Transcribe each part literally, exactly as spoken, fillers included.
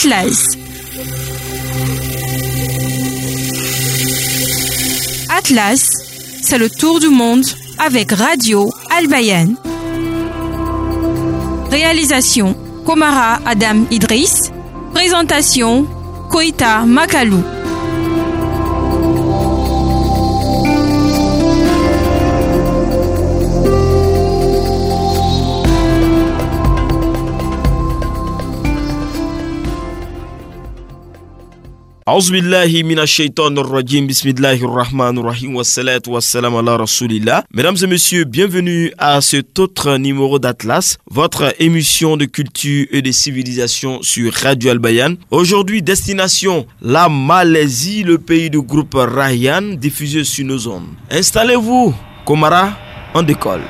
Atlas. Atlas, c'est le tour du monde avec Radio Al-Bayan. Réalisation, Komara Adam Idriss. Présentation, Koita Makalou. A'udhu billahi minash shaitanir rajim. Bismillahir rahmanir rahim. Wassalatu wassalamu ala rasulillah. Mesdames et messieurs, bienvenue à cet autre numéro d'Atlas, votre émission de culture et de civilisation sur Radio Al-Bayan. Aujourd'hui, destination la Malaisie, le pays du groupe Rayan, diffusé sur nos ondes. Installez-vous, Komara, on décolle.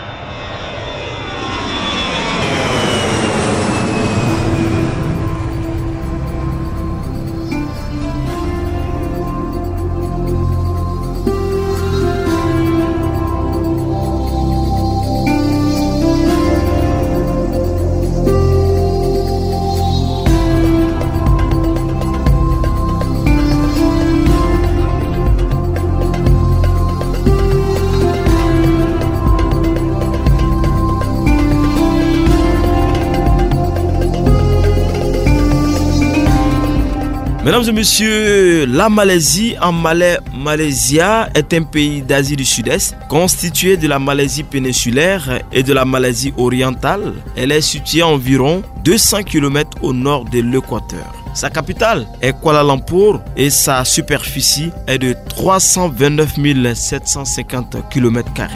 Mesdames et messieurs, la Malaisie, en malais Malaysia, est un pays d'Asie du Sud-Est, constitué de la Malaisie péninsulaire et de la Malaisie orientale. Elle est située à environ deux cents kilomètres au nord de l'équateur. Sa capitale est Kuala Lumpur et sa superficie est de trois cent vingt-neuf mille sept cent cinquante kilomètres carrés.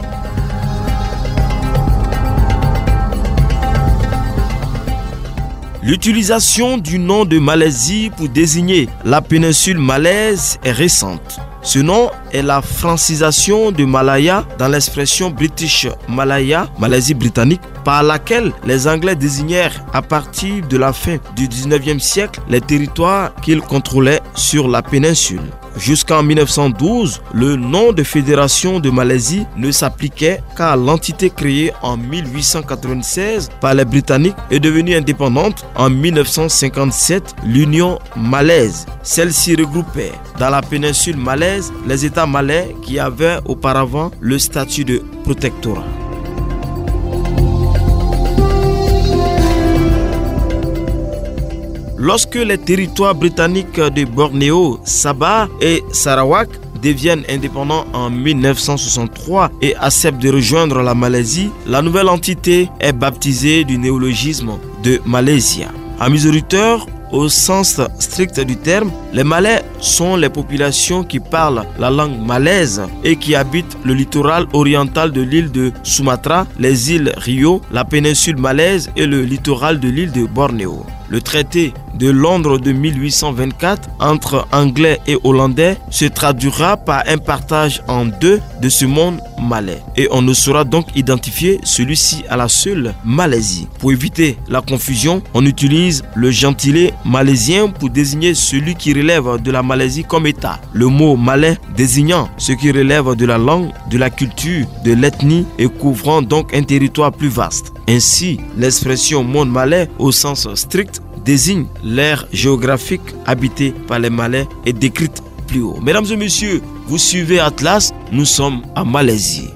L'utilisation du nom de Malaisie pour désigner la péninsule malaise est récente. Ce nom est la francisation de Malaya dans l'expression British Malaya, Malaisie britannique, par laquelle les Anglais désignèrent à partir de la fin du dix-neuvième siècle les territoires qu'ils contrôlaient sur la péninsule. Jusqu'en mille neuf cent douze, le nom de Fédération de Malaisie ne s'appliquait qu'à l'entité créée en mille huit cent quatre-vingt-seize par les Britanniques et devenue indépendante en mille neuf cent cinquante-sept, l'Union malaise. Celle-ci regroupait dans la péninsule malaise les États malais qui avaient auparavant le statut de protectorat. Lorsque les territoires britanniques de Bornéo, Sabah et Sarawak deviennent indépendants en mille neuf cent soixante-trois et acceptent de rejoindre la Malaisie, la nouvelle entité est baptisée du néologisme de Malaysia. Amis auditeurs, au sens strict du terme, les Malais sont les populations qui parlent la langue malaise et qui habitent le littoral oriental de l'île de Sumatra, les îles Rio, la péninsule malaise et le littoral de l'île de Bornéo. Le traité de Londres de mille huit cent vingt-quatre entre Anglais et Hollandais se traduira par un partage en deux de ce monde malais et on ne saura donc identifier celui-ci à la seule Malaisie. Pour éviter la confusion, on utilise le gentilé malaisien pour désigner celui qui relève de la Malaisie comme État. Le mot malais désignant ce qui relève de la langue, de la culture, de l'ethnie et couvrant donc un territoire plus vaste. Ainsi, l'expression monde malais au sens strict désigne l'aire géographique habitée par les Malais et décrite plus haut. Mesdames et messieurs, vous suivez Atlas, nous sommes en Malaisie.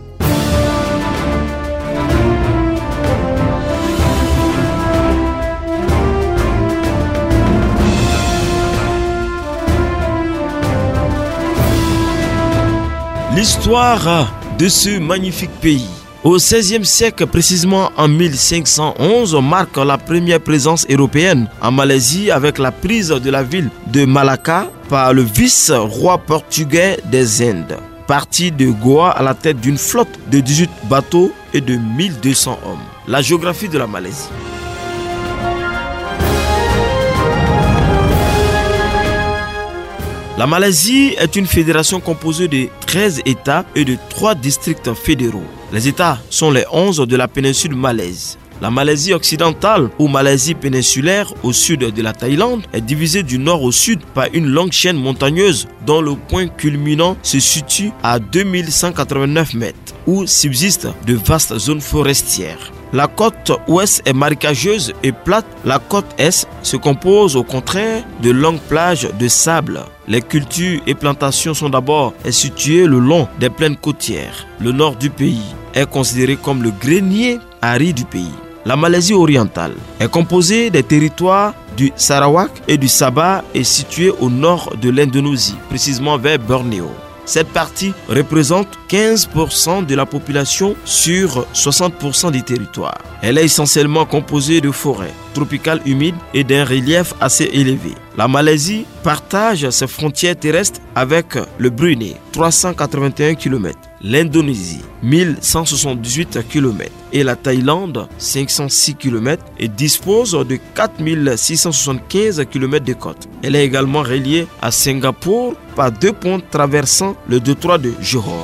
L'histoire de ce magnifique pays. Au seizième siècle, précisément en mille cinq cent onze, marque la première présence européenne en Malaisie avec la prise de la ville de Malacca par le vice-roi portugais des Indes, parti de Goa à la tête d'une flotte de dix-huit bateaux et de mille deux cents hommes. La géographie de la Malaisie. La Malaisie est une fédération composée de treize États et de trois districts fédéraux. Les États sont les onze de la péninsule malaise. La Malaisie occidentale ou Malaisie péninsulaire au sud de la Thaïlande est divisée du nord au sud par une longue chaîne montagneuse dont le point culminant se situe à deux mille cent quatre-vingt-neuf mètres où subsistent de vastes zones forestières. La côte ouest est marécageuse et plate. La côte est se compose au contraire de longues plages de sable. Les cultures et plantations sont d'abord situées le long des plaines côtières. Le nord du pays est considéré comme le grenier aride du pays. La Malaisie orientale est composée des territoires du Sarawak et du Sabah et située au nord de l'Indonésie, précisément vers Bornéo. Cette partie représente quinze pour cent de la population sur soixante pour cent du territoire. Elle est essentiellement composée de forêts tropicales humides et d'un relief assez élevé. La Malaisie partage ses frontières terrestres avec le Brunei, trois cent quatre-vingt-un kilomètres, l'Indonésie, mille cent soixante-dix-huit kilomètres et la Thaïlande, cinq cent six kilomètres et dispose de quatre mille six cent soixante-quinze kilomètres de côte. Elle est également reliée à Singapour par deux ponts traversant le détroit de Johor.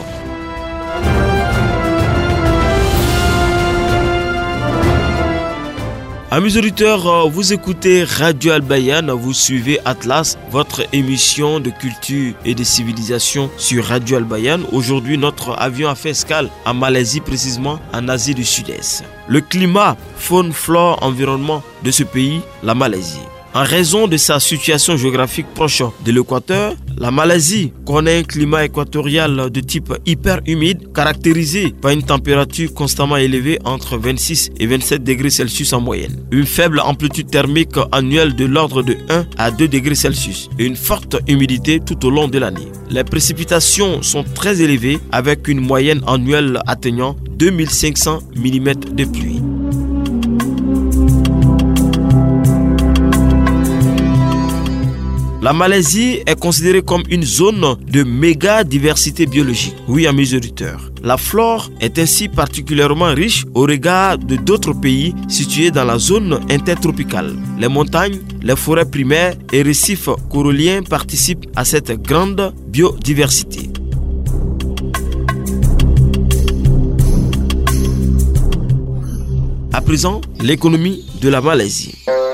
Amis auditeurs, vous écoutez Radio Al-Bayan, vous suivez Atlas, votre émission de culture et de civilisation sur Radio Al-Bayan. Aujourd'hui, notre avion a fait escale en Malaisie, précisément en Asie du Sud-Est. Le climat, faune, flore, environnement de ce pays, la Malaisie. En raison de sa situation géographique proche de l'équateur, la Malaisie connaît un climat équatorial de type hyper humide, caractérisé par une température constamment élevée entre vingt-six et vingt-sept degrés Celsius en moyenne, une faible amplitude thermique annuelle de l'ordre de un à deux degrés Celsius et une forte humidité tout au long de l'année. Les précipitations sont très élevées avec une moyenne annuelle atteignant deux mille cinq cents millimètres de pluie. La Malaisie est considérée comme une zone de méga diversité biologique. Oui, amis auditeurs. La flore est ainsi particulièrement riche au regard de d'autres pays situés dans la zone intertropicale. Les montagnes, les forêts primaires et récifs coralliens participent à cette grande biodiversité. À présent, l'économie de la Malaisie.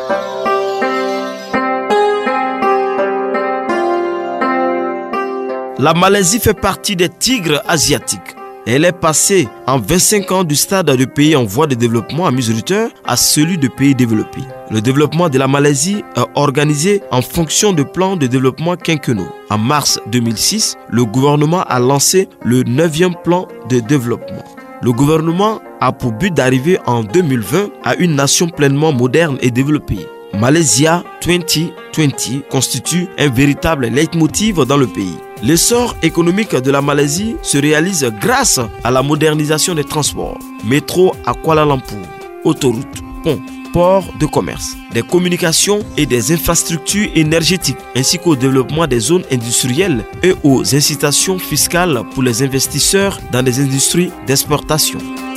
La Malaisie fait partie des tigres asiatiques. Elle est passée en vingt-cinq ans du stade de pays en voie de développement, amis auditeurs, à celui de pays développés. Le développement de la Malaisie est organisé en fonction de plans de développement quinquennaux. En mars deux mille six, le gouvernement a lancé le neuvième plan de développement. Le gouvernement a pour but d'arriver en deux mille vingt à une nation pleinement moderne et développée. Malaysia deux mille vingt constitue un véritable leitmotiv dans le pays. L'essor économique de la Malaisie se réalise grâce à la modernisation des transports, métro à Kuala Lumpur, autoroutes, ponts, ports de commerce, des communications et des infrastructures énergétiques, ainsi qu'au développement des zones industrielles et aux incitations fiscales pour les investisseurs dans des industries d'exportation.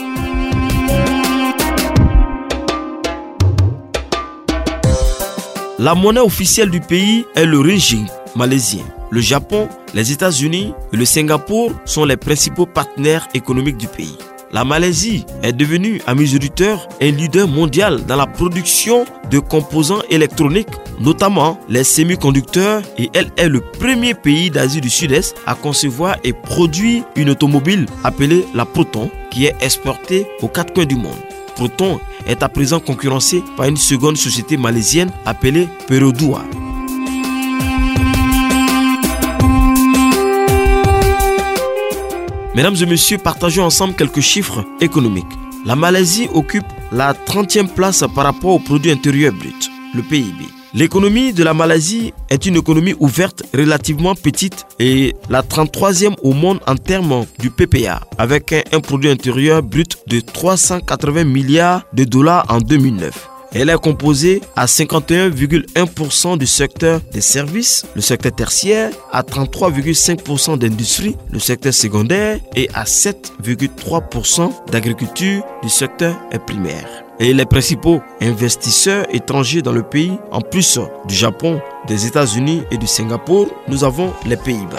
La monnaie officielle du pays est le ringgit malaisien. Le Japon, les États-Unis et le Singapour sont les principaux partenaires économiques du pays. La Malaisie est devenue, amis auditeurs, un leader mondial dans la production de composants électroniques, notamment les semi-conducteurs, et elle est le premier pays d'Asie du Sud-Est à concevoir et produire une automobile appelée la Proton, qui est exportée aux quatre coins du monde. Proton est à présent concurrencé par une seconde société malaisienne appelée Perodua. Mesdames et messieurs, partageons ensemble quelques chiffres économiques. La Malaisie occupe la trentième place par rapport au produit intérieur brut, le P I B. L'économie de la Malaisie est une économie ouverte relativement petite et la trente-troisième au monde en termes du P P A, avec un, un produit intérieur brut de trois cent quatre-vingts milliards de dollars en deux mille neuf. Elle est composée à cinquante et un virgule un pour cent du secteur des services, le secteur tertiaire, à trente-trois virgule cinq pour cent d'industrie, le secteur secondaire, et à sept virgule trois pour cent d'agriculture du secteur primaire. Et les principaux investisseurs étrangers dans le pays, en plus du Japon, des États-Unis et du Singapour, nous avons les Pays-Bas.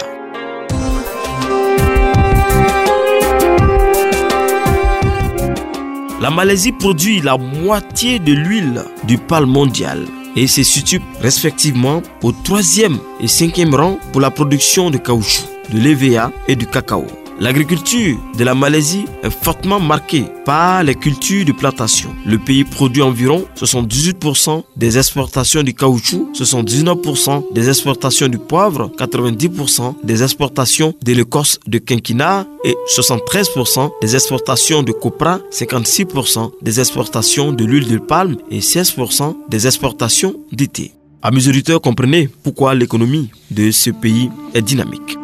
La Malaisie produit la moitié de l'huile du palme mondiale et se situe respectivement au troisième et cinquième rang pour la production de caoutchouc, de l'E V A et du cacao. L'agriculture de la Malaisie est fortement marquée par les cultures de plantation. Le pays produit environ soixante-dix-huit pour cent des exportations du caoutchouc, soixante-dix-neuf pour cent des exportations du poivre, quatre-vingt-dix pour cent des exportations de l'écorce de quinquina et soixante-treize pour cent des exportations de copra, cinquante-six pour cent des exportations de l'huile de palme et seize pour cent des exportations de thé. Amis auditeurs, comprenez pourquoi l'économie de ce pays est dynamique.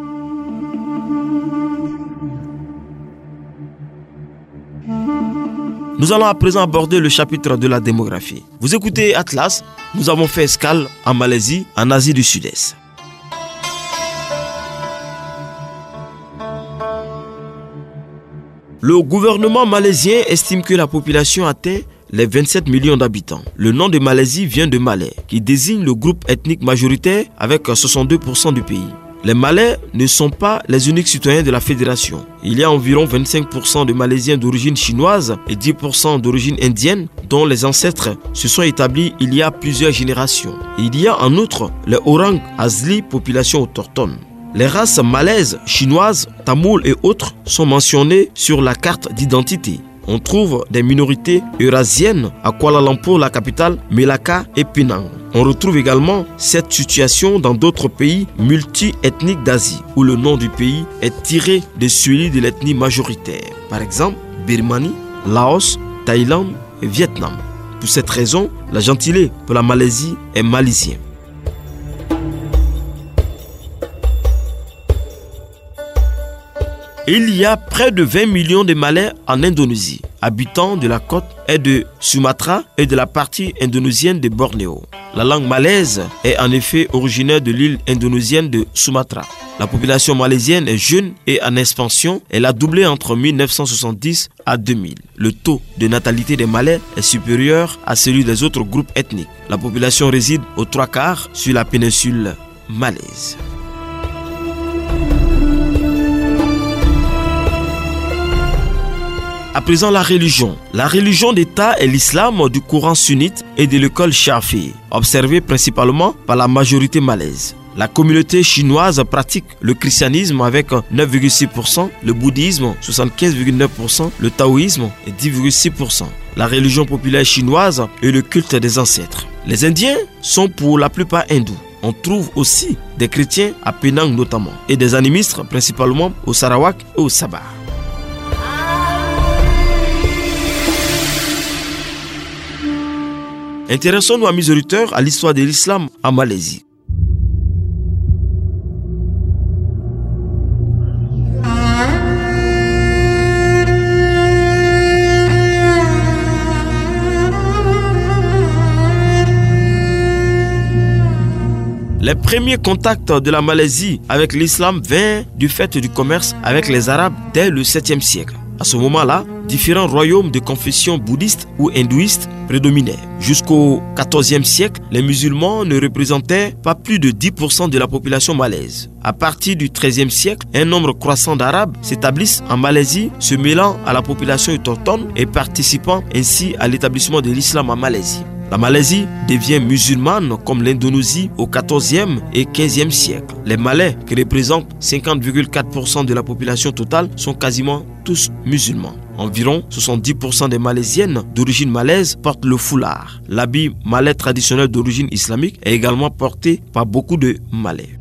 Nous allons à présent aborder le chapitre de la démographie. Vous écoutez Atlas, nous avons fait escale en Malaisie, en Asie du Sud-Est. Le gouvernement malaisien estime que la population atteint les vingt-sept millions d'habitants. Le nom de Malaisie vient de Malais, qui désigne le groupe ethnique majoritaire avec soixante-deux pour cent du pays. Les Malais ne sont pas les uniques citoyens de la fédération. Il y a environ vingt-cinq pour cent de Malaisiens d'origine chinoise et dix pour cent d'origine indienne dont les ancêtres se sont établis il y a plusieurs générations. Il y a en outre les Orang Asli, population autochtone. Les races malaises, chinoises, tamoules et autres sont mentionnées sur la carte d'identité. On trouve des minorités eurasiennes à Kuala Lumpur, la capitale, Melaka et Penang. On retrouve également cette situation dans d'autres pays multi-ethniques d'Asie, où le nom du pays est tiré de celui de l'ethnie majoritaire. Par exemple, Birmanie, Laos, Thaïlande et Vietnam. Pour cette raison, la gentilé pour la Malaisie est malaisien. Il y a près de vingt millions de Malais en Indonésie, habitants de la côte et de Sumatra et de la partie indonésienne de Bornéo. La langue malaise est en effet originaire de l'île indonésienne de Sumatra. La population malaisienne est jeune et en expansion. Elle a doublé entre mille neuf cent soixante-dix à deux mille. Le taux de natalité des Malais est supérieur à celui des autres groupes ethniques. La population réside aux trois quarts sur la péninsule malaise. À présent, la religion. La religion d'État est l'islam du courant sunnite et de l'école Shafi'i, observé principalement par la majorité malaise. La communauté chinoise pratique le christianisme avec neuf virgule six pour cent, le bouddhisme soixante-quinze virgule neuf pour cent, le taoïsme dix virgule six pour cent. La religion populaire chinoise est le culte des ancêtres. Les Indiens sont pour la plupart hindous. On trouve aussi des chrétiens à Penang notamment et des animistes principalement au Sarawak et au Sabah. Intéressons-nous, amis auditeurs, à l'histoire de l'islam en Malaisie. Les premiers contacts de la Malaisie avec l'islam vinrent du fait du commerce avec les Arabes dès le septième siècle. À ce moment-là, différents royaumes de confession bouddhiste ou hindouiste prédominaient. Jusqu'au quatorzième siècle, les musulmans ne représentaient pas plus de dix pour cent de la population malaise. À partir du treizième siècle, un nombre croissant d'Arabes s'établissent en Malaisie, se mêlant à la population autochtone et participant ainsi à l'établissement de l'islam en Malaisie. La Malaisie devient musulmane comme l'Indonésie au quatorzième et quinzième siècle. Les Malais, qui représentent cinquante virgule quatre pour cent de la population totale, sont quasiment tous musulmans. Environ soixante-dix pour cent des Malaisiennes d'origine malaise portent le foulard. L'habit malais traditionnel d'origine islamique est également porté par beaucoup de Malais.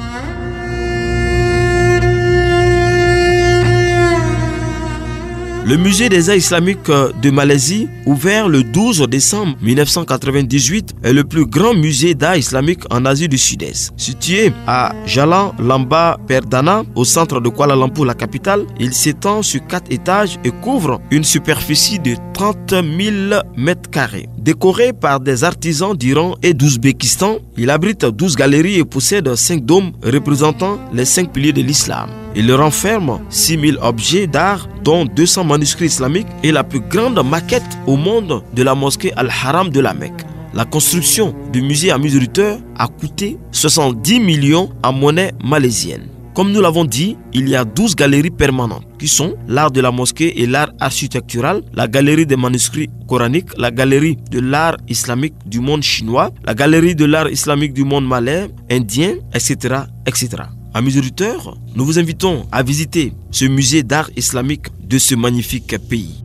Le musée des arts islamiques de Malaisie, ouvert le douze décembre mille neuf cent quatre-vingt-dix-huit, est le plus grand musée d'art islamique en Asie du Sud-Est. Situé à Jalan Lamba Perdana, au centre de Kuala Lumpur, la capitale, il s'étend sur quatre étages et couvre une superficie de trente mille mètres carrés. Décoré par des artisans d'Iran et d'Ouzbékistan, il abrite douze galeries et possède cinq dômes représentant les cinq piliers de l'islam. Il renferme six mille objets d'art, dont deux cents manuscrits islamiques et la plus grande maquette au monde de la mosquée Al-Haram de la Mecque. La construction du musée à Musuriter a coûté soixante-dix millions en monnaie malaisienne. Comme nous l'avons dit, il y a douze galeries permanentes qui sont l'art de la mosquée et l'art architectural, la galerie des manuscrits coraniques, la galerie de l'art islamique du monde chinois, la galerie de l'art islamique du monde malais, indien, et cetera, et cetera. Amis auditeurs, nous vous invitons à visiter ce musée d'art islamique de ce magnifique pays.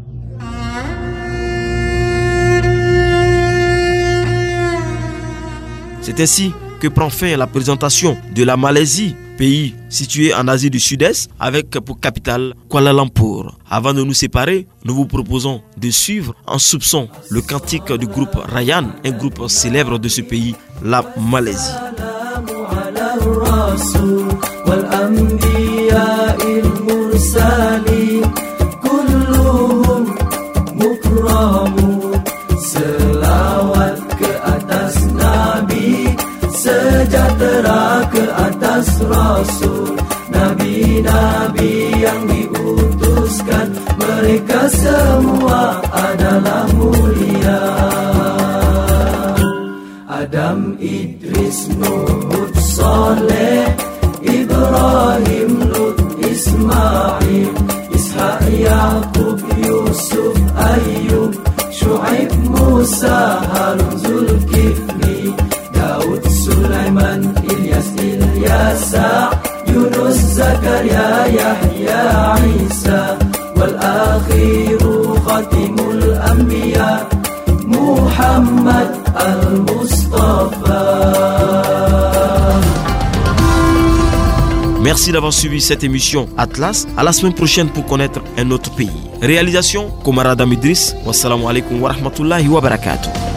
C'est ainsi que prend fin la présentation de la Malaisie, pays situé en Asie du Sud-Est, avec pour capitale Kuala Lumpur. Avant de nous séparer, nous vous proposons de suivre en soupçon le cantique du groupe Rayan, un groupe célèbre de ce pays, la Malaisie. Sejahtera ke atas Rasul, Nabi-Nabi yang diutuskan, mereka semua adalah mulia. Adam, Idris, Nuh, Hud, Saleh, Ibrahim, Lut, Ismail, Ishak, Yaqub, Yusuf, Ayyub, Shu'aib, Musa, Harun, Zulkifli, Daud, Sulaiman, Ilyas, Ilyasa, Yunus, Zakaria, Yahya, Isa, wal akhiru khatimul anbiya, Muhammad al-Mustafa. Merci d'avoir suivi cette émission Atlas. À la semaine prochaine pour connaître un autre pays. Réalisation Komarada Midris. Wassalamu alaikum wa rahmatullahi wa barakatuh.